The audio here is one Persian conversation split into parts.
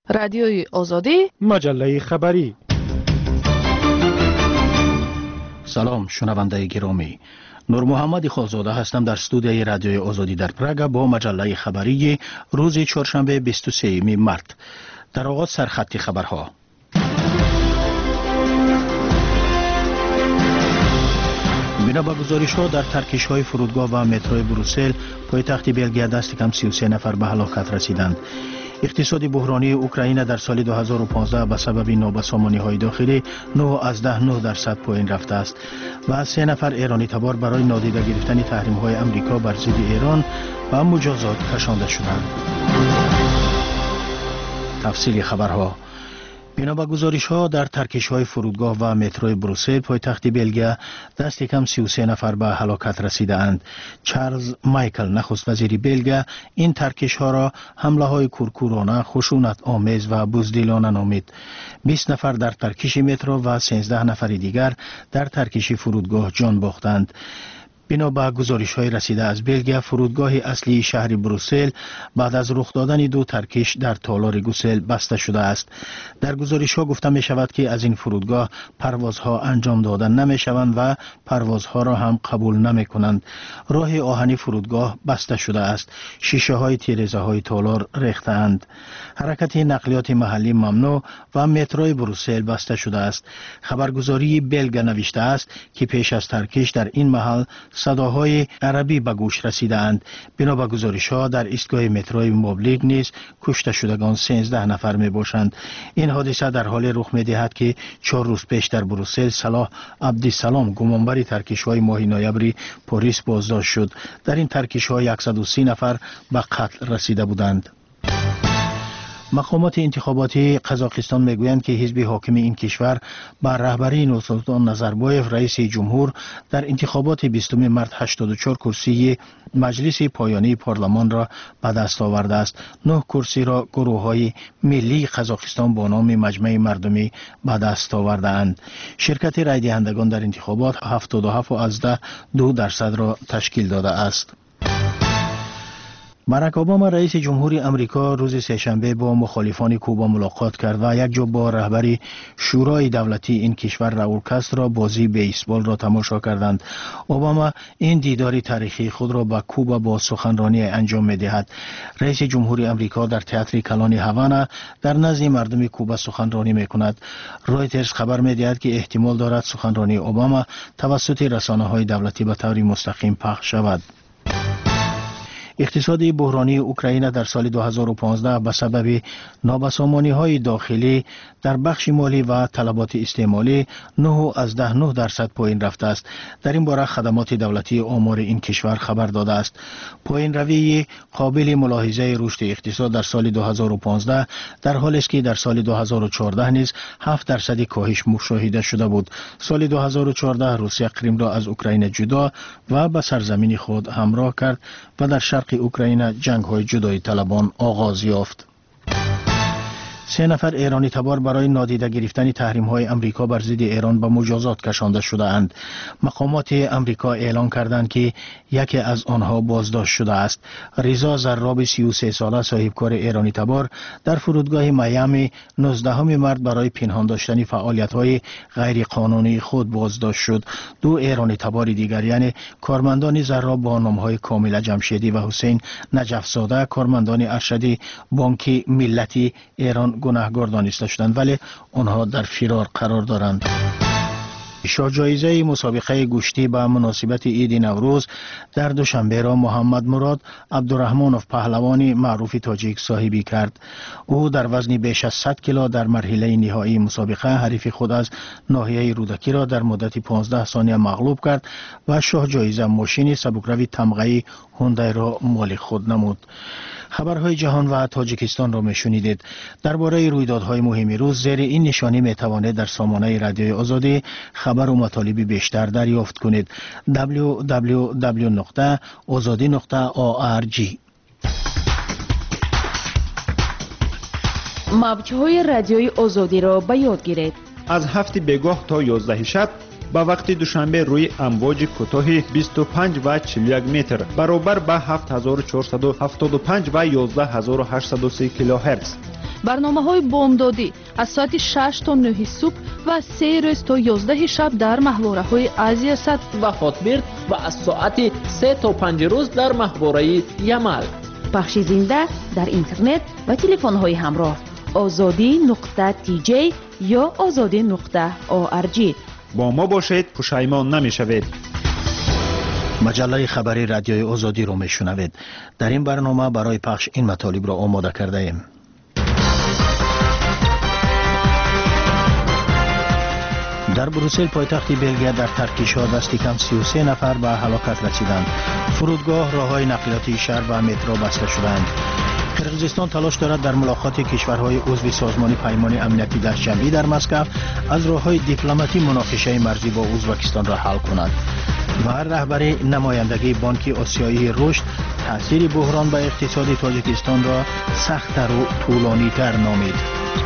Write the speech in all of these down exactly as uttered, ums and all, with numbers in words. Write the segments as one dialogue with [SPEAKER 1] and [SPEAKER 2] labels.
[SPEAKER 1] رادیوی آزادی،
[SPEAKER 2] مجله خبری.
[SPEAKER 3] سلام شنونده گرامی، نور محمد خالزاده هستم در استودیوی رادیوی آزادی در پراگ با مجله خبری روز چهارشنبه بیست و سوم مارس. در آغاز سرخط خبرها. بنا به گزارش‌ها در ترکش‌های فرودگاه و مترو بروسل پایتخت بلژیک دست کم سی و سه نفر به هلاکت رسیدند. اقتصاد بحرانی اوکراین در سال دو هزار و پانزده به سبب نابسامانی‌های داخلی نه از ده نه درصد پایین رفته است و سه نفر ایرانی تبار برای نادیده گرفتن تحریم‌های آمریکا بر ضد ایران و مجازات کشانده شدند. تفصیل خبرها. بنا به گزارش‌ها در ترکش‌های فرودگاه و مترو بروسل پایتخت بلژیک دست کم سی و سه نفر به هلاکت رسیدند. چارلز مایکل نخست وزیر بلژیک این ترکش‌ها را حمله‌های کورکورانه، خشونت آمیز و بزدلانه نامید. بیست نفر در ترکش مترو و سیزده نفر دیگر در ترکش فرودگاه جان باختند. بنا به گزارش‌های رسیده از بلژیک، فرودگاه اصلی شهر بروسل بعد از رخ دادن دو ترکش در تالار گوسل بسته شده است. در گزارش‌ها گفته می شود که از این فرودگاه پروازها انجام داده نمی شوند و پروازها را هم قبول نمی کنند. راه آهنی فرودگاه بسته شده است. شیشه های تیره‌زه های تالار ریخته‌اند. حرکت نقلیات محلی ممنوع و مترو بروسل بسته شده است. خبرگزاری بلژیک نوشته است که پیش از ترکش در این محل صداهای عربی به گوش رسیده اند. بنا به گزارش‌ها در ایستگاه متروی موبلیگ نیز کشته شدگان سیزده نفر می باشند. این حادثه در حال رخ می دهد که چهار روز پیش در بروسل صلاح عبدالسلام گمانبر ترکش‌های ماه نوامبر پاریس بازداشت شد. در این ترکش‌ها صد و سی نفر به قتل رسیده بودند. مقامات انتخاباتی قزاقستان میگویند که حزب حاکم این کشور بر رهبری نورسولطان نظربایف رئیس جمهور در انتخابات بیستم مارس هشتاد و چهار کرسی مجلس پایانی پارلمان را به دست آورده است. نه کرسی را گروه‌های ملی قزاقستان با نام مجمع مردمی به دست آورده اند. شرکت رای دهندگان در انتخابات هفتاد و هفت از ده دو درصد را تشکیل داده است. باراک اوباما رئیس جمهوری امریکا روز سه‌شنبه با مخالفان کوبا ملاقات کرد و یک جا با رهبر شورای دولتی این کشور راول کاسترو بازی بیسبال را تماشا کردند. اوباما این دیدار تاریخی خود را با کوبا با سخنرانی انجام می‌دهد. رئیس جمهوری امریکا در تئاتر کلان هاوانا در نزد مردم کوبا سخنرانی می‌کند. رویترز خبر می‌دهد که احتمال دارد سخنرانی اوباما توسط رسانه‌های دولتی به طور مستقیم پخش شود. اقتصاد بحرانی اوکراین در سال دو هزار و پانزده به سبب نابسامانی‌های داخلی در بخش مالی و طلبات استعمالی نه از ده نه درصد پایین رفته است. در این باره خدمات دولتی آمار این کشور خبر داده است. پایین روی قابل ملاحظه رشد اقتصاد در سال دو هزار و پانزده در حالی است که در سال دو هزار و چهارده نیز هفت درصد کاهش مشاهده شده بود. سال دو هزار و چهارده روسیه کریم را از اوکراین جدا و به سرزمین خود همراه کرد و در شرق اوکراین جنگ های جدایی طلبان آغاز یافت. سه نفر ایرانی تبار برای نادیده گرفتن تحریم های امریکا بر ضد ایران به مجازات کشانده شده اند. مقامات امریکا اعلام کردند که یکی از آنها بازداشت شده است. رضا زراب سی و سه ساله صاحبکار ایرانی تبار در فرودگاه میامی نوزدهم مارس برای پنهان داشتن فعالیت های غیر قانونی خود بازداشت شد. دو ایرانی تبار دیگر یعنی کارمندان زراب با نام های کامل جمشیدی و حسین نجف زاده کارمندان ارشد بانک ملتی ایران گناهکار دانسته شدند ولی آنها در فرار قرار دارند. شاه جایزه مسابقه گوشتی به مناسبت عید نوروز در دوشنبه را محمد مراد عبدالرحمنوف پهلوانی معروف تاجیک صاحبی کرد. او در وزن بیش از صد کیلو در مرحله نهایی مسابقه حریف خود از ناحیه رودکی را در مدت پانزده ثانیه مغلوب کرد و شاه جایزه ماشین سبکروی تمغه‌ای هوندای را مال خود نمود. خبرهای جهان و تاجیکستان را میشنیدید. درباره رویدادهای مهم روز زیر این نشانی میتوانید در سامانه رادیوی آزادی خبر و مطالب بیشتر دریافت کنید. دبلیو دبلیو دبلیو نقطه آزادی نقطه او آر جی.
[SPEAKER 1] موج‌های رادیوی آزادی را به یاد گیرید.
[SPEAKER 2] از هفت بگاه تا یازده شب با وقت دوشنبه روی امواج کوتاه بیست و پنج و چهل و یک متر برابر با هفت هزار و چهارصد و هفتاد و پنج و یازده هزار و هشتصد و سه کیلوهرتز.
[SPEAKER 1] барномаҳои бомдодӣ аз соати шаш то нӯҳи субҳ ва се рӯз то ёздаҳи шаб дар маҳвораҳои Азия Сад
[SPEAKER 4] ва Хотбирд ва аз соати се то панҷи рӯз дар маҳвораи Ямал.
[SPEAKER 1] пахши зинда дар интернет ва телефонҳои ҳамроҳ озодӣ нуқта тиҷей ё озодӣ нуқта орг.
[SPEAKER 2] با ما باشید پشیمان نمیشوید.
[SPEAKER 3] مجله خبری رادیوی آزادی رو میشنوید. در این برنامه برای پخش این مطالب را آماده کرده ایم. در بروسل پایتخت بلژیم در ترکیش‌ها دست کم سی و سه نفر به هلاکت رسیدند. فرودگاه، راه‌های نقلیاتی شهر و مترو بسته شدند. قرقیزستان تلاش دارد در ملاقات کشورهای عضو سازمان پیمان امنیتی دست جمعی در مسکو از راه‌های دیپلماتی مناقشه مرزی با ازبکستان را حل کند. و رهبری نمایندگی بانک آسیایی رشد تاثیر بحران به اقتصاد تاجیکستان را سخت‌تر و طولانی‌تر نامید.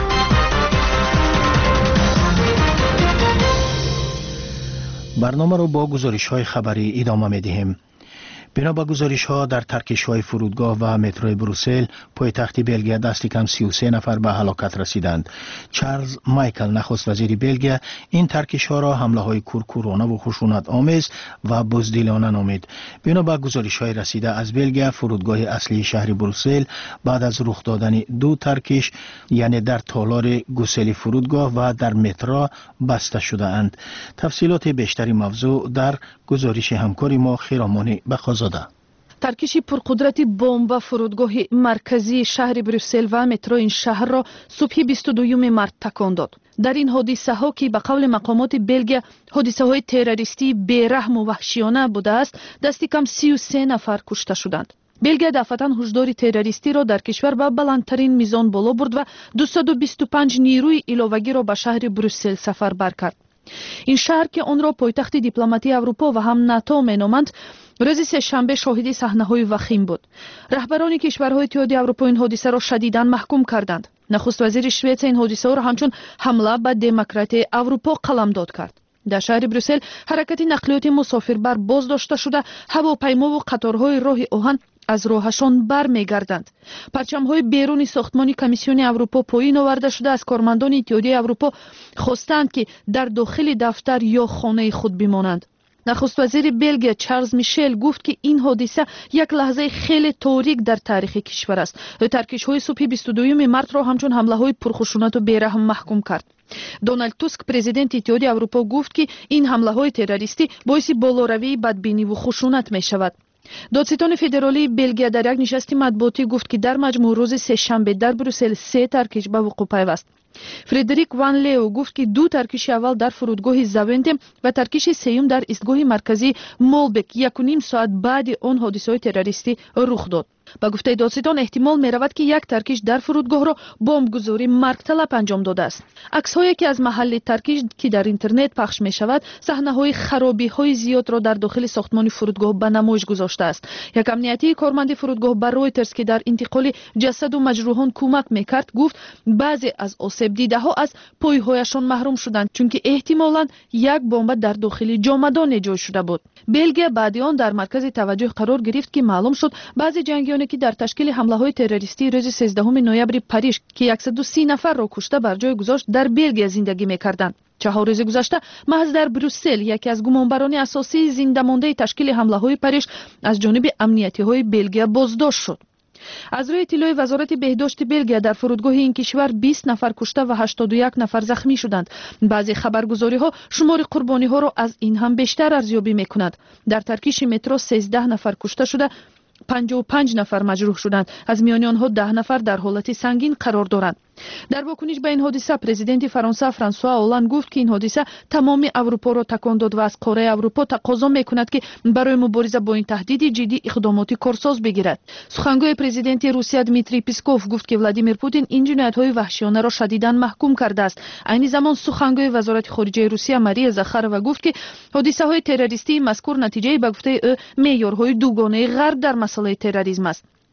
[SPEAKER 3] برنامه را با گزارش‌های خبری ادامه می‌دهیم. بنا به گزارش‌ها در ترکش‌های فرودگاه و مترو بروسل پایتخت بلژیم دست کم سی و سه نفر به هلاکت رسیدند. چارلز مایکل نخست وزیر بلژیم این ترکش‌ها را حمله‌های کورکورانه و خشونت آمیز و بزدلانه نامید. بنا به گزارش‌های رسیده از بلژیم فرودگاه اصلی شهر بروسل بعد از رخ دادن دو ترکش یعنی در تالار گوسلی فرودگاه و در مترو بسته شده‌اند. تفصیلات بیشتری موضوع در گزارش همکار ما خیرامانی بخازاده.
[SPEAKER 1] ترکیش پرقدرتی بمب فرودگاه مرکزی شهر بروسل و مترو این شهر را صبح بیست و دوم مارس تکان داد. در این حادثه ها که به قول مقامات بلژیم حادثه های تروریستی بی‌رحم و وحشیانه بوده است، دست کم سی و سه نفر کشته شدند. بلژیم دفعتاً هشدار تروریستی را در کشور به بلندترین میزان بالا برد و دویست و بیست و پنج نیروی علاوگی را به شهر بروسل سفربر کرد. این شهر که آن را پایتخت دیپلماتی اروپا و هم ناتو مینامند، روز سه‌شنبه شاهد صحنه‌های وخیم بود. رهبران کشورهای اتحادیه اروپا این حادثه را شدیداً محکوم کردند. نخست وزیر سوئد این حادثه را همچون حمله به دموکراسی اروپا قلمداد کرد. در شهر بروسل حرکت نقلیات مسافربر باز داشته شده، هواپیما و قطارهای راه آهن از راهشان برمیگردند. پرچم‌های بیرون ساختمان کمیسیون اروپا پایین آورده شده. از کارمندان اتحادیه اروپا خواستند که در داخل دفتر یا خانه خود بمانند. نخست وزیر بلژیم چارلز میشل گفت که این حادثه یک لحظه خیلی تاریک در تاریخ کشور است. ترکش‌های صبح بیست و دوم مارس را همچون حمله‌های پرخشونت و بی‌رحم محکوم کرد. دونالد توسک پرزیدنت اتحادیه اروپا گفت که این حمله‌های تروریستی باعث بالاروی بدبینی و خشونت می‌شود. دادستان فدرالی بلژیم در یک نشست مطبوعاتی گفت که در مجموع روز سه‌شنبه در بروسل سه ترکش به وقوع پیوست. فردریک وان لیو گفت که دو ترکش اول در فرودگاه زاونتم و ترکش سوم در ایستگاه مرکزی مولبک یک و نیم ساعت بعد آن حادثه تروریستی رخ داد. با گفته دادستان احتمال می رود که یک ترکش در فرودگاه را بمبگذاری مرگ طلب انجام داده است. عکس‌هایی که از محل ترکش که در اینترنت پخش می شود، صحنه‌های خرابی‌های زیاد را در داخل ساختمان فرودگاه به نمایش گذاشته است. یک امنیتی کارمند فرودگاه بر رویترز که در انتقال جسد و مجروحان کمک می‌کرد گفت بعضی از آسیب دیده‌ها از پایهایشان محروم شدند چون که احتمالاً یک بمب در داخل جامدان ایجاد شده بود. بلژیم بعد آن در مرکز توجه قرار گرفت که معلوم شد بعضی جنگیان که در تشکیل حمله‌های تروریستی روز سیزدهم نوامبر پاریس که صد و سی نفر را کشته بر جای گذاشت در بلژیم زندگی می‌کردند. چهار روز گذشته محض در بروسل یکی از گمانبران اساسی زنده مانده تشکیل حمله‌های پاریس از جانب امنیتی‌های بلژیم بازداشت شد. از روی اطلاع وزارت بهداشت بلژیم در فرودگاه این کشور بیست نفر کشته و هشتاد و یک نفر زخمی شدند. بعضی خبرگزاری‌ها شمار قربانی‌ها را از این هم بیشتر ارزیابی می‌کنند. در ترکیش مترو سیزده نفر کشته شده، پنجاه و پنج نفر مجروح شدند. از میان آنها ده نفر در حالت سنگین قرار دارند. در واکنش به این حادثه پرزیدنت فرانسه فرانسوا هولند گفت که این حادثه تمام اروپا را تکان داد و از قاره اروپا تقاضا می‌کند که برای مبارزه با این تهدید جدی اقدامات کارساز بگیرد. سخنگوی پرزیدنت روسیه دمیتری پیسکوف گفت که ولادیمیر پوتین این جنایت‌های وحشیانه را شدیداً محکوم کرده است. عین زمان سخنگوی وزارت خارجه روسیه ماریا زاخارova گفت که حادثه‌های تروریستی مذکور نتیجه به گفته او معیارهای دوگانه غرب در مسئله تروریسم است.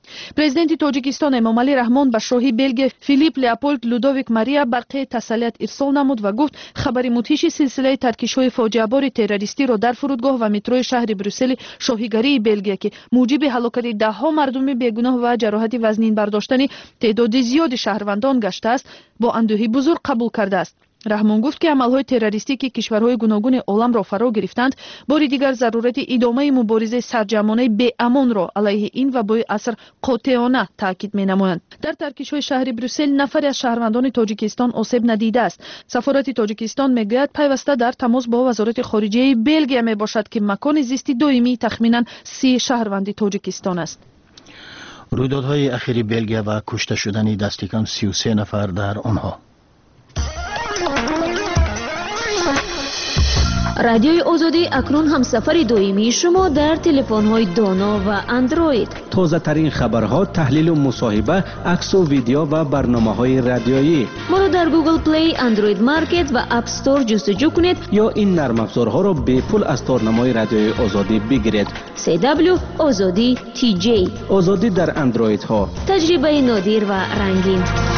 [SPEAKER 1] президенти тоҷикистон эмомалӣ раҳмон ба шоҳи белгия филипп леопольд людовик мария барқияи тассалият ирсол намуд ва гуфт хабари мудҳиши силсилаи таркишҳои фоҷиабори террористиро дар фурудгоҳ ва метрои шаҳри брюссели шоҳигарии белгия ки муҷиби ҳалокати даҳҳо мардуми бегуноҳ ва ҷароҳати вазнин бардоштани теъдоди зиёди шаҳрвандон гаштааст бо андӯҳи бузург қабул кардааст. раҳмон гуфт ки амалҳои террористӣ ки кишварҳои гуногуни оламро фаро гирифтанд бори дигар зарурати идомаи муборизаи сарҷамонаи беамонро алайҳи ин вабои аср қотеона таъкид менамоянд. дар таркишҳои шаҳри брюссел нафаре аз шаҳрвандони тоҷикистон осеб надидааст. сафорати тоҷикистон мегӯяд пайваста дар тамос бо вазорати хориҷияи белгия мебошад ки макони зисти доимии тахминан си шаҳрванди тоҷикистон аст.
[SPEAKER 3] рӯйдодҳои ахири белгия ва кушта шудани дасти кам سی و سه нафар дар онҳо.
[SPEAKER 5] радиои озодӣ акнун ҳамсафари доимии шумо дар телефонҳои доно ва андроид.
[SPEAKER 6] тозатарин хабарҳо, таҳлилу мусоҳиба, аксу видео ва барномаҳои радиоӣ.
[SPEAKER 5] моро дар Google Play, Android Market ва App Store ҷустуҷӯ кунед
[SPEAKER 6] ё ин нармафзорҳоро бепул аз торнамои радиои озодӣ бигиред.
[SPEAKER 5] си дабл ю озодӣ ти ҷей.
[SPEAKER 6] озодӣ дар андроидҳо.
[SPEAKER 5] таҷрибаи нодир ва рангин.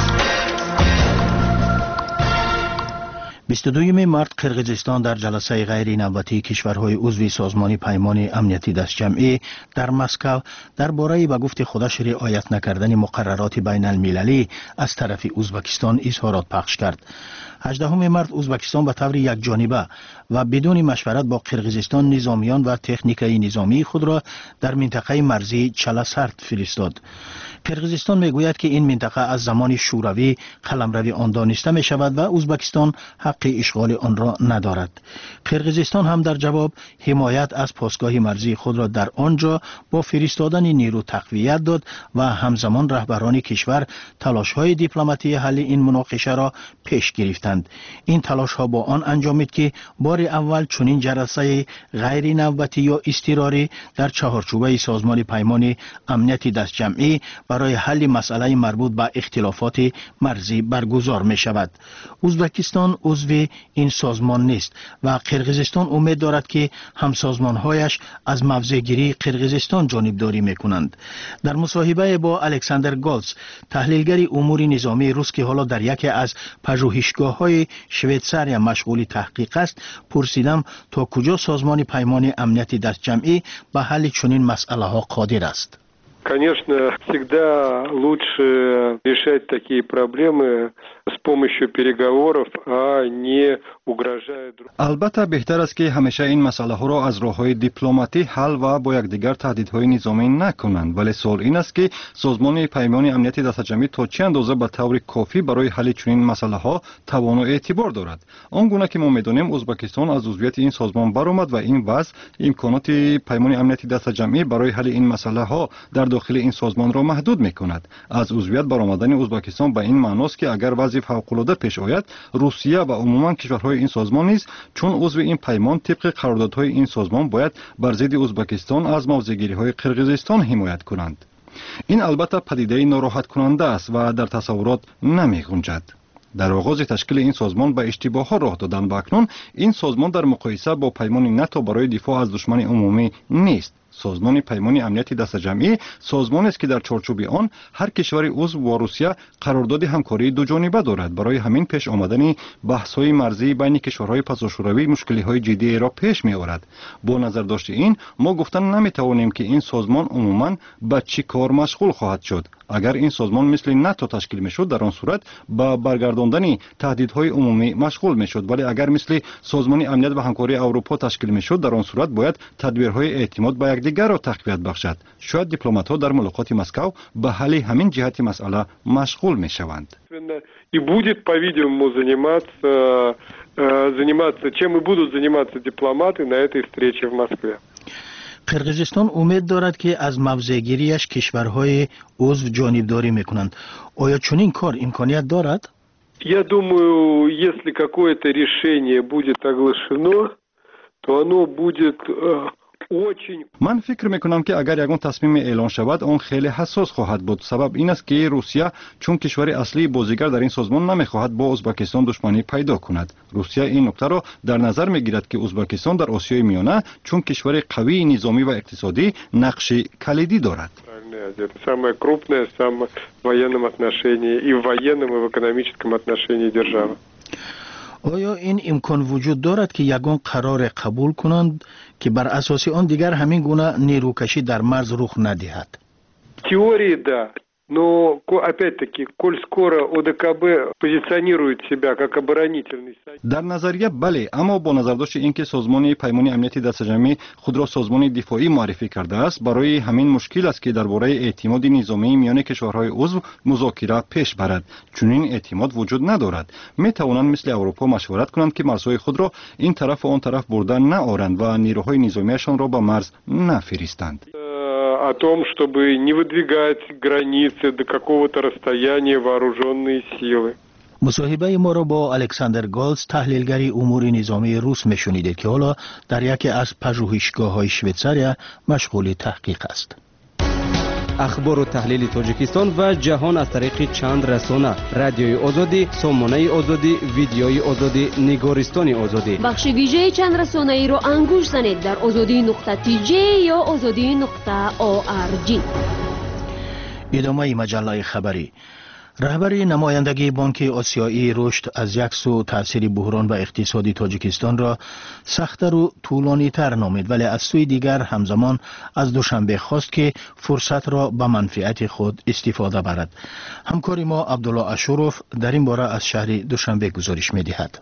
[SPEAKER 3] بیست و دوم март қирғизистон дар ҷаласаи ғайринавбатии кишварҳои узви созмони паймони амнияти дастҷамъӣ дар Москав дар бораи ба гуфти худаш риоят накардани муқаррароти байналмилалӣ аз тарафи Узбекистон изҳорот пахш кард. ҳаждаҳум март Узбекистон ба таври якҷониба ва бидуни машварат бо Қирғизистон низомиён ва техникаи низомии худро дар минтақаи марзии Чаласарт фиристод. قرغیزستان میگوید که این منطقه از زمان شوروی قلمرو آن دانسته می شود و ازبکستان حق اشغال آن را ندارد. قرغیزستان هم در جواب حمایت از پاسگاه مرزی خود را در آنجا با فرستادن نیرو تقویت داد و همزمان رهبران کشور تلاش‌های دیپلماتی حل این مناقشه را پیش گرفتند. این تلاش‌ها با آن انجامید که بار اول چنین جلسه غیر نوبتی یا اضطراری در چهارچوبه سازمان پیمان امنیت دستجمعی برای حل مسئله مربوط به اختلافات مرزی برگزار می شود. ازبکستان عضو این سازمان نیست و قرغیزستان امید دارد که همسازمانهایش از موضع‌گیری قرغیزستان جانبداری می کنند. در مصاحبه با الکساندر گالز، تحلیلگر امور نظامی روس که حالا در یکی از پژوهشگاه‌های شویتزاریا مشغول تحقیق است، پرسیدم تا کجا سازمان پیمان امنیت دستجمعی به حل چنین مسئله‌ها قادر است.
[SPEAKER 7] Конечно, всегда лучше решать такие проблемы с помощью переговоров, а не угрожая друг другу.
[SPEAKER 8] البته بهتر است که همیشه این مسئله ها را از راه‌های دیپلماتی حل و با یکدیگر تهدیدهای نظامی نکنند، ولی سوال این است که سازمان پیمان امنیت دستجمعی تا چه اندازه به طور کافی برای حل چنین مسئله ها توان و اعتبار دارد. آنگونه که ما می‌دانیم ازبکستان از عضویت این سازمان برآمد و این وضع امکانات پیمان امنیت دستجمعی برای حل این مسئله ها در داخل این سازمان را محدود می‌کند. از عضویت برآمدن ازبکستان به این معنی است که اگر وضع فوق‌العاده پیش آید، روسیه و عموما کشورهای این سازمان نیز چون عضو این پیمان طبق قراردادهای این سازمان باید بر ضد ازبکستان از موضع‌گیری‌های قرغیزستان حمایت کنند. این البته پدیده ناراحت کننده است و در تصورات نمی‌گنجد. در آغاز تشکیل این سازمان به اشتباه‌ها راه دادن و اکنون این سازمان در مقایسه با پیمان ناتو برای دفاع از دشمن عمومی نیست. سازمان پیمان امنیت دستجمعی سازمانی است که در چارچوب آن هر کشور عضو و روسیه قرارداد همکاری دو جانبه دارد. برای همین پیش آمدن بحث‌های مرزی بین کشورهای پساشوروی مشکل‌های جدی را پیش می‌آورد. با نظر داشت این، ما گفتن نمی‌توانیم که این سازمان عموماً به چه کار مشغول خواهد شد. اگر این سازمان مثل ناتو تشکیل می‌شد، در آن صورت با برگرداندن تهدیدهای عمومی مشغول می‌شد، ولی اگر مثل سازمان امنیت و همکاری اروپا تشکیل می‌شد، در آن صورت باید تدبیرهای اعتماد به یکدیگر را تقویت بخشد. شاید دیپلمات‌ها در ملاقات مسکو به حل همین جهت مسئله مشغول می‌شوند.
[SPEAKER 7] И будет, по-видимому, заниматься заниматься чем и будут заниматься дипломаты на этой встрече в Москве.
[SPEAKER 3] قرغیزستان امید دارد که از موضع‌گیریش کشورهای عضو جانبداری میکنند. آیا چنین کار امکانیت دارد؟
[SPEAKER 7] Я думаю, если какое-то решение будет оглашено, то оно будет
[SPEAKER 8] من فکر میکنم که اگر یگان تصمیم اعلان شود آن خیلی حساس خواهد بود. سبب این است که روسیه چون کشور اصلی بازیگر در این سازمان نمیخواهد با ازبکستان دشمنی پیدا کند. روسیه این نکته را در نظر میگیرد که ازبکستان در آسیای میانه چون کشور قوی نظامی و اقتصادی نقش کلیدی دارد.
[SPEAKER 7] Центральной Азии. Это самая крупная, самая в военном отношении, и в военном, и в экономическом отношении держава.
[SPEAKER 3] آیا این امکان وجود دارد که یگان قرار قبول کنند که بر اساس آن دیگر همین گونه نیروکشی در مرز رخ ندهد؟
[SPEAKER 7] В теории, да. Но, опять-таки, коль скоро ОДКБ позиционирует себя как оборонительный союз.
[SPEAKER 8] در نظریه بله، اما با نظرداشت اینکه سازمان پیمان امنیتی دستجمعی خود را سازمان دفاعی معرفی کرده است، برای همین مشکل است که درباره اعتماد نظامی میان کشورهای عضو مذاکره پیش برد. چنین اعتماد وجود ندارد. می توانند مثل اروپا مشورت کنند که مرزهای خود را این طرف و آن طرف برده نآورند و نیروهای نظامیشان را به مرز نفرستند.
[SPEAKER 7] О том, чтобы не выдвигать границы до какого-то расстояния вооруженные силы.
[SPEAKER 3] مصاحبه ما را با الکساندر گالز تحلیلگری امور نظامی روس میشنیدید که حالا در یکی از پژوهشگاه‌های شویتزاریا مشغول تحقیق است.
[SPEAKER 6] اخبار و تحلیل تاجیکستان و جهان از طریق چند رسانه: رادیوی آزادی، سامانه آزادی، ویدیوی آزادی، نگارستان آزادی.
[SPEAKER 5] بخش ویژه چند رسانه ای را انگوش زنید در آزادی نقطه تی جی یا آزادی نقطه او آر جی.
[SPEAKER 3] ادامه مجله خبری. رهبر نمایندگی بانک آسیایی رشد از یک سو تاثیر بحران و اقتصادی تاجیکستان را سخت‌تر و طولانی‌تر نامید، ولی از سوی دیگر همزمان از دوشنبه خواست که فرصت را به منفعت خود استفاده برد. همکار ما عبدالله اشروف در این باره از شهر دوشنبه گزارش می‌دهد.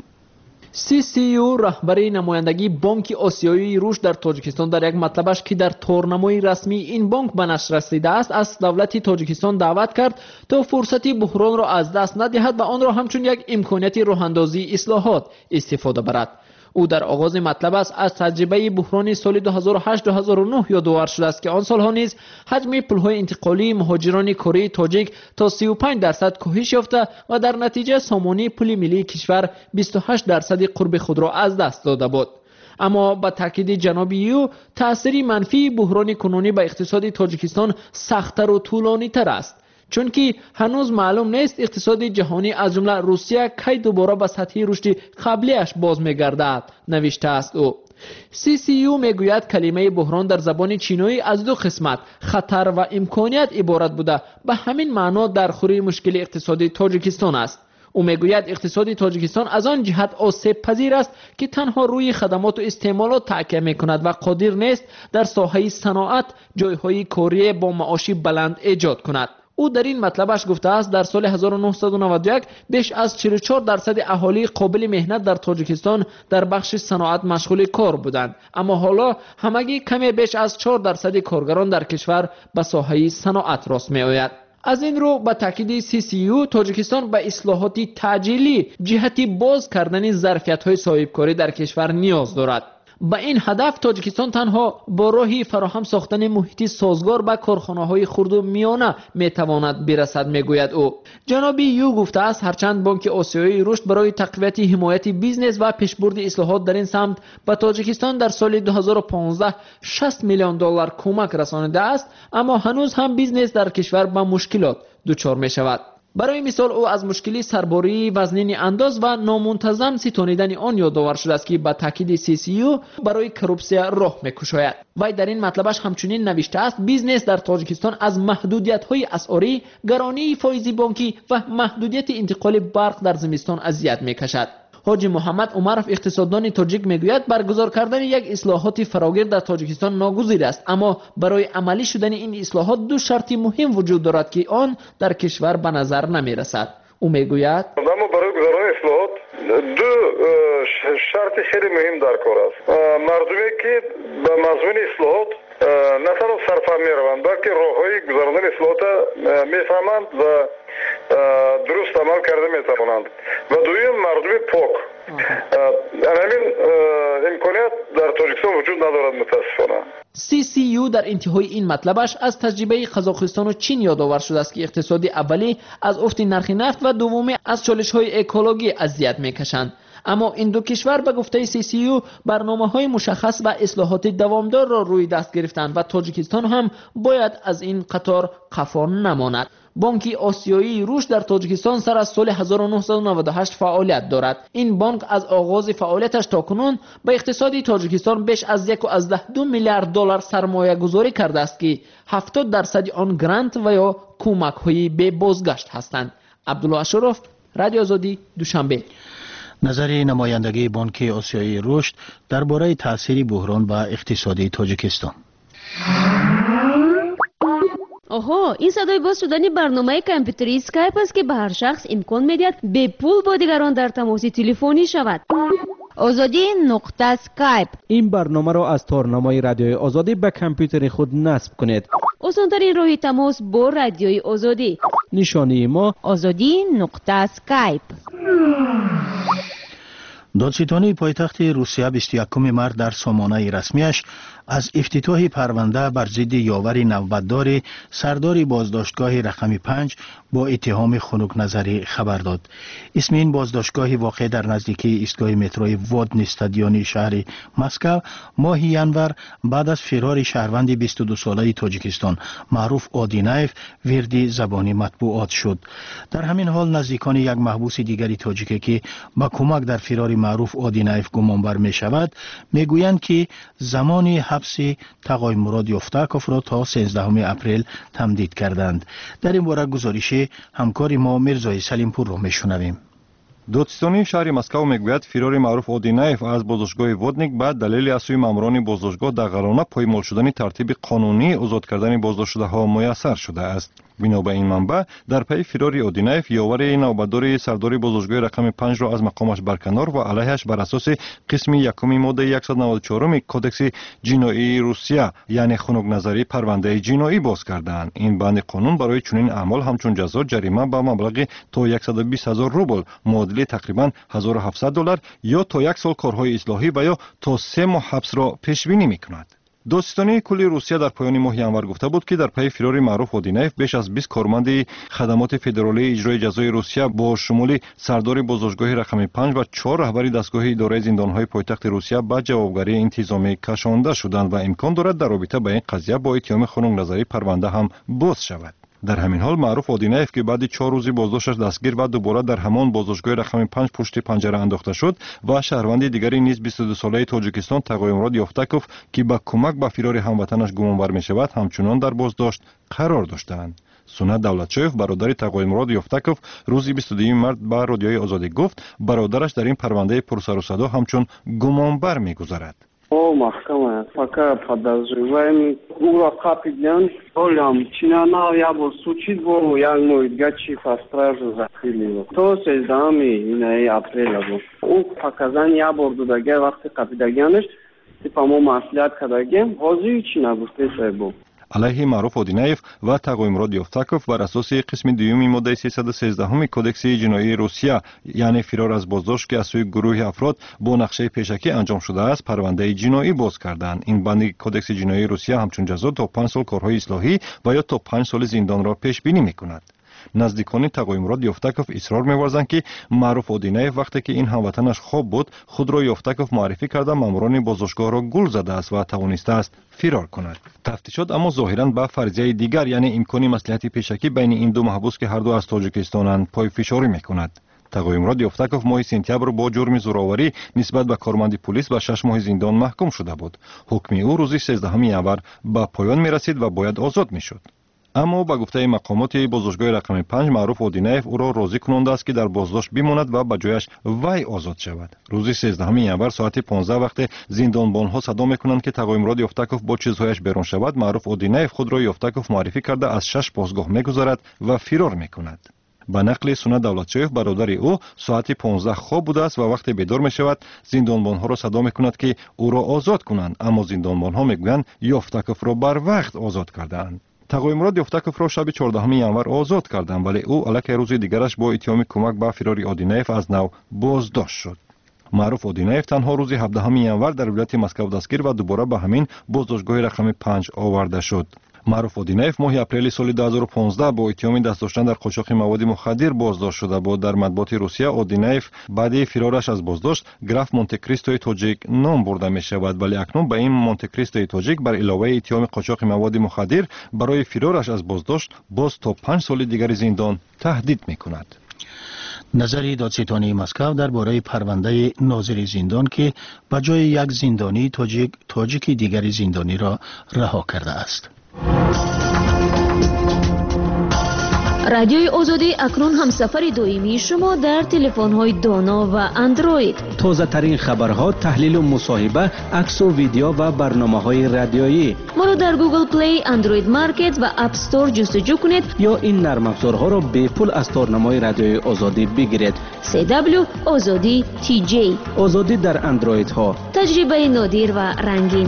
[SPEAKER 4] سی سی یو رهبر نمایندگی بانک آسیایی رشد در تاجیکستان در یک مطلبش که در تورنمای رسمی این بانک به نشر رسیده است، از دولت تاجیکستان دعوت کرد تا فرصتی بحران را از دست ندهد و آن را همچون یک امکانیت راه‌اندازی اصلاحات استفاده برد. او در آغاز مطلب است از تجربه بحران سال دو هزار و هشت دو هزار و نه یادآور شده است که آن سالها نیز حجم پولهای انتقالی مهاجران کره تاجیک تا سی و پنج درصد کاهش یافته و در نتیجه سامانه پول ملی کشور بیست و هشت درصد قرب خود را از دست داده بود. اما با تاکید جناب یو، تأثیری منفی بحران کنونی به اقتصاد تاجیکستان سخت‌تر و طولانی‌تر است، چون که هنوز معلوم نیست اقتصاد جهانی از جمله روسیه کی دوباره به سطح رشد قبلیش باز می‌گردد، نوشته است او. سی سی یو میگوید کلمه بحران در زبان چینی از دو قسمت، خطر و امکانیت عبارت بوده، به همین معنا در خوری مشکل اقتصادی تاجیکستان است. او میگوید اقتصاد تاجیکستان از آن جهت آسیب پذیر است که تنها روی خدمات و استعمالات تکیه میکند و قادر نیست در ساحه صنعت جایهای کاری با معاش بلند ایجاد کند. او در این مطلبش گفته است در سال هزار و نهصد و نود و یک بیش از چهل و چهار درصد اهالی قابل مهنت در تاجیکستان در بخش صنعت مشغول کار بودند، اما حالا همگی کمی بیش از چهار درصد کارگران در کشور به ساحه صنعت راست می آید. از این رو با تاکید سی سی یو تاجیکستان به اصلاحاتی تعجیلی جهتی باز کردن ظرفیت‌های صاحبکاری در کشور نیاز دارد. با این هدف تاجیکستان تنها با راهی فراهم ساختن محیطی سازگار به کارخانه‌های خرد و میانه میتواند برسد، میگوید او. جناب یو گفته است هرچند بانک آسیایی رشد برای تقویت حمایت بیزنس و پیشبرد اصلاحات در این سمت به تاجیکستان در سال دو هزار و پانزده شصت میلیون دلار کمک رسانیده است، اما هنوز هم بیزنس در کشور به مشکلات دچار می شود. برای مثال او از مشکلی سرباری وزنین انداز و نامنتظم ستانیدن آن یادآور شده است که با تاکید سی سی یو برای کروپسیا راه می‌کشاید. وی در این مطلبش همچنین نوشته است بیزنس در تاجیکستان از محدودیت‌های اسعاری، گرانی فایزی بانکی و محدودیت انتقال برق در زمستان اذیت می‌کشد. حاجی محمد عمرف اقتصاددان تاجیک میگوید برگزار کردن یک اصلاحات فراگیر در تاجیکستان ناگزیر است، اما برای عملی شدن این اصلاحات دو شرط مهم وجود دارد که آن در کشور به نظر نمی رسد. او میگوید
[SPEAKER 9] اما برای گذاران اصلاحات دو شرط خیلی مهم در کار است. مردمی که به مضمون اصلاحات نه تنها سرفهم می روند بلکه راههای گذراندن اصلاحات میفهمند و درست عمل کرده میتوانند و دویم مردم پاک. همین امکانیت در تاجیکستان وجود ندارد متاسفانه.
[SPEAKER 4] سی سی یو در انتهای این مطلبش از تجربه قزاقستان و چین یادآور شده است که اقتصادی اولی از افت نرخ نفت و دومی از چالش‌های اکولوژی اذیت میکشند، اما این دو کشور به گفته سی سی یو برنامه‌های مشخص و اصلاحات دوامدار را روی دست گرفتند و تاجیکستان هم باید از این قطار قفا نماند. بانک آسیایی رشد در تاجیکستان سر از سال هزار و نهصد و نود و هشت فعالیت دارد. این بانک از آغاز فعالیتش تا کنون به اقتصاد تاجیکستان بیش از یک و از ده دو میلیارد دلار سرمایه گذاری کرده است که هفتاد درصد آن گرانت و یا کمک های به بازگشت هستند. عبدالله اشرف، رادیو آزادی، دوشنبه.
[SPEAKER 3] نظر نمایندگی بانک آسیایی رشد درباره تاثیر بحران به اقتصادی تاجیکستان.
[SPEAKER 5] آها، این صدای باز شدن برنامه کامپیوتری اسکایپ است که به هر شخص امکان میدهد به پول با دیگران در تماس تلفنی شود. آزادی نقطه اسکایپ.
[SPEAKER 6] این برنامه را از تارنمای رادیوی آزادی به کامپیوتر خود نصب کنید.
[SPEAKER 5] آسان‌ترین راه تماس با رادیوی آزادی.
[SPEAKER 6] نشانی ما
[SPEAKER 5] آزادی نقطه اسکایپ.
[SPEAKER 3] دادستانی پایتخت روسیه بیست و یکم مارس در سامانه رسمیش از افتتاح پرونده بر ضد یاور نوبتدار سردار بازداشتگاه رقم پنج با اتهام خنک نظری خبر داد. اسم این بازداشتگاه واقع در نزدیکی ایستگاه متروی وادن استادیونی شهر مسکو ماه ینور بعد از فرار شهروند بیست و دو ساله تاجیکستان معروف آدینایف وردی زبانی مطبوعات شد. در همین حال نزدیکان یک محبوس دیگری تاجیکی که با کمک در فرار معروف آدینایف گمانبر می شود می گویند که زمان حبس تقای مراد یفتاکوف را تا سیزدهم اپریل تمدید کردند. در این باره گزارش همکار ما مرزای سلیمپور را می شنویم.
[SPEAKER 8] دادستانی شهر مسکو میگوید فرار معروف آدینایف از بازداشتگاه وودنیک بعد دلیل از سوی ماموران بازداشتگاه دغلانه پایمال شدن ترتیب قانونی آزاد کردن بازداشتشده‌ها میسر شده است. بنا به این منبع در پی فرار آدینایف یاور نوبتدار سردار بازداشتگاه رقم پنج را از مقامش برکنار و علیهش بر اساس قسم یکم ماده صد و نود و چهار کودکس جنایی روسیه یعنی خنک نظری پرونده جنایی باز کردند. این بند قانون برای چنین اعمال همچون جزا جریمه به مبلغ تا صد و بیست هزار روبل معادل تقریبا هزار و هفتصد دلار یا تا یک سال کارهای اصلاحی و یا تا سه ماه حبس را پیش بینی می‌کند. دادستانی کلی روسیه در پایان ماه ینور گفته بود که در پی فرار معروف آدینایف بیش از بیست کارمند خدمات فدرالی اجرای جزای روسیه با شمول سردار بازداشتگاه رقم پنج و چهار رهبر دستگاه اداره زندانهای پایتخت روسیه به جوابگری انتظامی کشانده شدند و امکان دارد در رابطه با این قضیه با اتهام خنک نظری پرونده هم باز شود. در همین حال معروف آدینایف که بعد چهار روزی بازداشتش دستگیر و دوباره در همان بازداشتگاه رقم پنج پشت پنجره انداخته شد و شهروند دیگری نیز بیست و دو ساله تاجیکستان تقای مراد یفتاکوف که با کمک به فرار هموطنش گمانبر می شود همچنان در بازداشت قرار داشتند. سونات دولتشویف برادر تقای مراد یفتاکوف روز بیست و دوم مارس به رادیوی آزادی گفت برادرش در این پرونده پرسر و صدا همچون گمانبر می‌گذرد.
[SPEAKER 10] او محکمه فقط подозреваемый ура капитан олям чинана я был случай был я мой гачи по стражу закрыли то сездами иной апреля был у показания бордудagi вақти капитаганиш типа мо маслиҳат кардагем ҳозир чӣ нагуфтеса бу
[SPEAKER 8] علیه معروف آدینایف و تقای مراد یفتاکوف بر اساس قسم دوم ماده سیصد و سیزده کودکس جنایی روسیه یعنی فرار از بازداشت که از سوی گروه افراد با نقشه پیشکی انجام شده است پرونده جنایی باز کردند. این بند کودکس جنایی روسیه همچون جزا تا پنج سال کارهای اصلاحی و یا تا پنج سال زندان را پیش بینی میکند. نزدیکان تقای مراد یفتاکوف اصرار می‌ورزند که معروف آدینایف وقتی که این هموطنش خواب بود خود را یفتاکوف معرفی کرده ماموران بازداشتگاه را گول زده است و توانسته است فرار کند. تفتیشات اما ظاهراً به فرضیه دیگر یعنی امکان مصلحت پیشکی بین این دو محبوس که هر دو از تاجیکستانند پای فشاری می‌کند. تقای مراد یفتاکوف ماه سپتامبر با جرم زورآوری نسبت به کارمند پلیس به شش ماه زندان محکوم شده بود. حکم او روز سیزدهم ینور به پایان می‌رسید و باید آزاد می‌شد. اما با گفته مقامات بازداشتگاه رقم پنج معروف آدینایف او را راضی کننده است که در بازداشت بماند و به جایش وی آزاد شود. روز سیزدهم ینور ساعت پانزده وقت زندانبانها صدا میکنند که تقای مراد یفتاکوف با چیزهایش بیرون شود. معروف آدینایف خود را یفتاکوف معرفی کرده از شش بازگاه میگذرد و فرار میکند. به نقل سونات دولتشویف برادر او ساعت پانزده خواب بوده است و وقتی بیدار می شود زندانبانها را صدا می کند که او را آزاد کنند اما زندانبانها میگویند یفتاکوف را بر وقت آزاد کردند. تقای مراد یفتاکوف را شب چهاردهم ینور آزاد کردند ولی او الک روز دیگرش با اتهام کمک به فرار آدینایف از نو بازداشت شد. معروف آدینایف تنها روز هفدهم ینور در ولایت مسکو دستگیر و دوباره به همین بازداشتگاه رقم پنج آورده شد. маъруф одинаев моҳи апрели соли дуҳазору понздаҳ бо иттиҳоми даст доштан дар қочоқи маводи мухаддир боздошт шуда буд. дар матбуоти русия одинаев баъди фирораш аз боздошт граф монтекристои тоҷик ном бурда мешавад, вале акнун ба ин монтекристои тоҷик бар иловаи иттиҳоми қочоқи маводи мухаддир барои фирораш аз боздошт боз то панҷ соли дигари зиндон таҳдид мекунад.
[SPEAKER 3] назари додситони москав дар бораи парвандаи нозири зиндон ки ба ҷои як зиндонии тоҷик тоҷики дигари зиндониро раҳо кардааст.
[SPEAKER 5] радиои озодӣ акнун ҳамсафари доимии шумо дар телефонҳои доно ва андроид.
[SPEAKER 6] тозатарин хабарҳо, таҳлилу мусоҳиба, аксу видео ва барномаҳои радиоӣ.
[SPEAKER 5] моро дар Google Play, Android Market ва App Store ҷустуҷӯ кунед
[SPEAKER 6] ё ин нармафзорҳоро бепул аз торнамои радиои озодӣ бигиред.
[SPEAKER 5] си дабл ю озодӣ ти ҷей.
[SPEAKER 6] озодӣ дар андроидҳо.
[SPEAKER 5] таҷрибаи нодир ва рангин.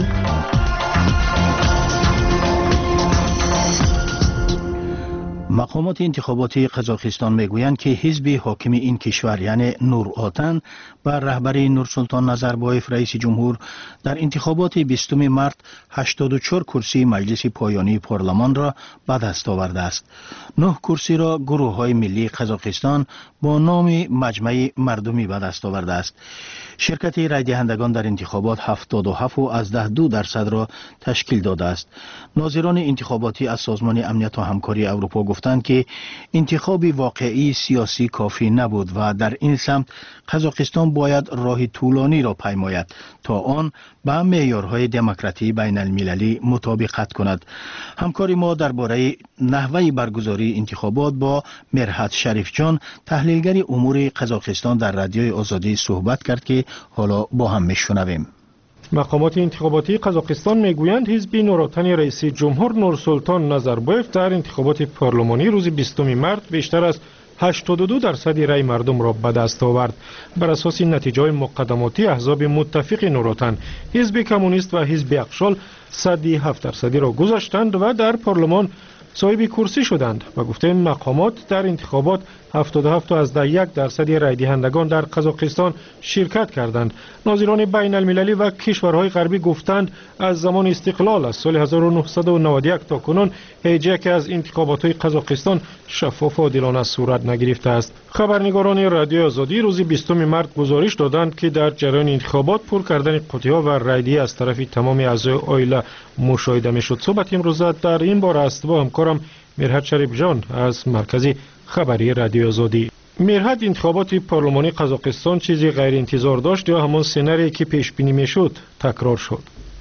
[SPEAKER 3] мақомоти интихоботи қазоқистон мегӯянд ки ҳизби ҳокими ин кишвар яъне нуротан ба раҳбари Нурсултон Назарбоев раиси ҷумҳур дар интихоботи бистуми март ҳаштоду чор курсии маҷлиси поёнии парлумонро ба даст овардааст. нӯҳ курсиро гурӯҳҳои миллии қазоқистон бо номи маҷмаи мардумӣ ба даст овардааст. ширкати райдиҳандагон дар интихобот ҳафтоду ҳафт аз даҳ ду дарсадро ташкил додааст. нозирони интихоботӣ аз созмони амнияту ҳамкории аврупо гуфтанд ки интихоби воқеии сиёсӣ кофӣ набуд ва дар ин самт қазоқистон бояд роҳи тӯлониро паймояд то он ба меъёрҳои демократии байналмилалӣ мутобиқат кунад. ҳамкори мо дар бораи наҳваи баргузории интихобот бо мерҳат шарифҷон таҳлилгари умури қазоқистон дар радиои озодӣ суҳбат кард ки ҳоло бо ҳам мешунавем.
[SPEAKER 11] мақомоти интихоботии қазоқистон мегӯянд ҳизби нуротани раиси ҷумҳур Нурсултон Назарбоев дар интихоботи парлумонӣ рӯзи бистуми март бештар аз ҳаштоду ду дарсади рай мардумро ба даст овард. бар асоси натиҷаҳои муқаддамоти аҳзоби муттафиқи нуротан, ҳизби коммунист ва ҳизби ақшол садди ҳафт дарсадиро гузаштанд ва дар парлумон соҳиби курсӣ шуданд. ба гуфтаи мақомот дар интихобот ҳафтоду ҳафт аз даҳ як дарсади райдиҳандагон дар қазоқистон ширкат карданд. нозирони байналмилалӣ ва кишварҳои ғарбӣ гуфтанд аз замони истиқлол аз соли ҳазору нуҳсаду наводу як то кунун ҳеҷ яке аз интихоботҳои қазоқистон шаффофу одилона сурат нагирифтааст. хабарнигорони радиои озодӣ рӯзи бистуми март гузориш доданд ки дар ҷараёни интихобот пур кардани қуттиҳо ва райдиҳӣ аз тарафи тамоми аъзои оила мушоҳида мешуд. суҳбати имрӯза дар ин бора аст бо ҳамкорам мерҳат шарифҷон аз маркази хабари радиои озодӣ. мерҳат, интихоботи парлумонии қазоқистон чизи ғайриинтизор дошт ё ҳамон сценарие ки пешбинӣ мешуд такрор шуд?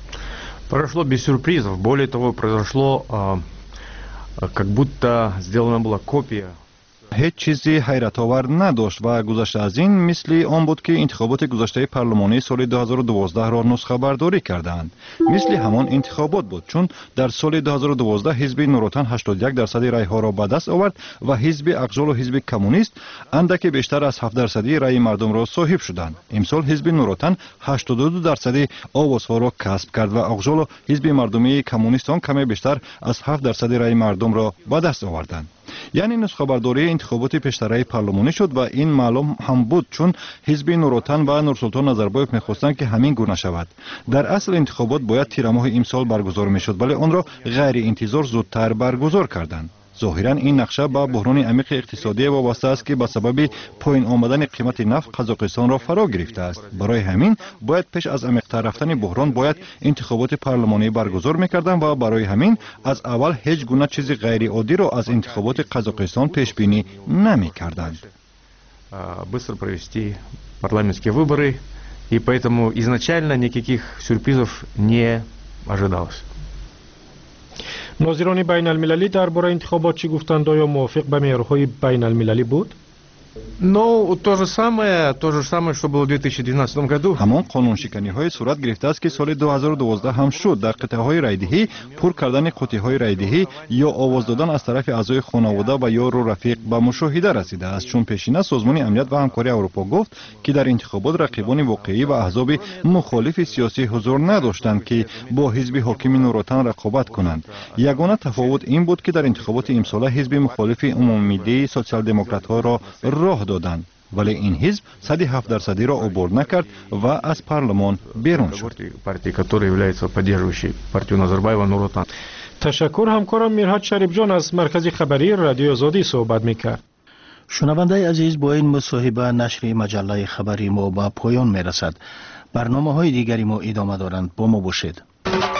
[SPEAKER 12] Прошло без сюрпризов. Более того, произошло как будто сделана была копия.
[SPEAKER 8] ҳеҷ чизи ҳайратовар надошт ва гузашта аз ин мисли он буд ки интихоботи гузаштаи парлумонии соли дуҳазору дувоздаҳро нусхабардорӣ карданд. мисли ҳамон интихобот буд, чун дар соли дуҳазору дувоздаҳ ҳизби нуротан ҳаштоду як дарсади райҳоро ба даст овард ва ҳизби ақжолу ҳизби коммунист андаке бештар аз ҳафт дарсади раи мардумро соҳиб шуданд. имсол ҳизби нуротан ҳаштоду ду дарсади овозҳоро касб кард ва ақжолу ҳизби мардумии коммунист он каме бештар аз ҳафт дарсади раи мардумро ба даст оварданд. яъне нусхабардории интихоботи пештараи парлумонӣ шуд ва ин маълум ҳам буд, чун ҳизби нуротан ва Нурсултон Назарбоев мехостанд ки ҳамин гуна шавад. дар асл интихобот бояд тирамоҳи имсол баргузор мешуд, вале онро ғайриинтизор зудтар баргузор карданд. зоҳиран ин нақша ба буҳрони амиқи иқтисодие вобаста аст ки ба сабаби поин омадани қимати нафт қазоқистонро фаро гирифтааст. барои ҳамин бояд пеш аз амиқтар рафтани буҳрон бояд интихоботи парлумонӣ баргузор мекарданд ва барои ҳамин аз аввал ҳеҷ гуна чизи ғайриоддиро аз интихоботи қазоқистон пешбинӣ намекарданд.
[SPEAKER 12] Быстро провести парламентские выборы, и поэтому изначально никаких сюрпризов не ожидалось.
[SPEAKER 11] нозирони байналмилалӣ дар бораи интихобот чӣ гуфтанд? оё мувофиқ ба меъёрҳои байналмилалӣ буд?
[SPEAKER 12] Ну, то же самое, то же самое, что было в две тысячи двенадцатом году.
[SPEAKER 8] ҳамон қонуншиканиҳои сурат гирифтааст ки соли дуҳазору дувоздаҳ ҳам шуд. дар қитъаҳои райдиҳӣ пур кардани қуттиҳои райдиҳӣ ё овоз додан аз тарафи аъзои хонавода ва ёру рафиқ ба мушоҳида расидааст, чун пешина созмони амният ва ҳамкории аврупо гуфт ки дар интихобот рақибони воқеӣ ва аҳзоби мухолифи сиёсӣ ҳузур надоштанд ки бо ҳизби ҳокими нуротан рақобат кунанд. ягона тафовут ин буд ки дар интихоботи имсола ҳизби мухолифи умуммиллии социал-демократҳоро роҳ доданд, вале ин ҳизб садди ҳафт дарсадиро убур накард ва аз парлумон берун шуд.
[SPEAKER 12] партии, которая является поддерживающей партию Назарбаева, Нуротан.
[SPEAKER 11] تشکر. همکارم میرحد شریف جان از مرکز خبری رادیو آزادی صحبت میکرد.
[SPEAKER 3] شنونده عزیز، با این مصاحبه نشر مجله خبری ما به پایان میرسد. برنامه های دیگری ما ادامه دارند. با ما باشید.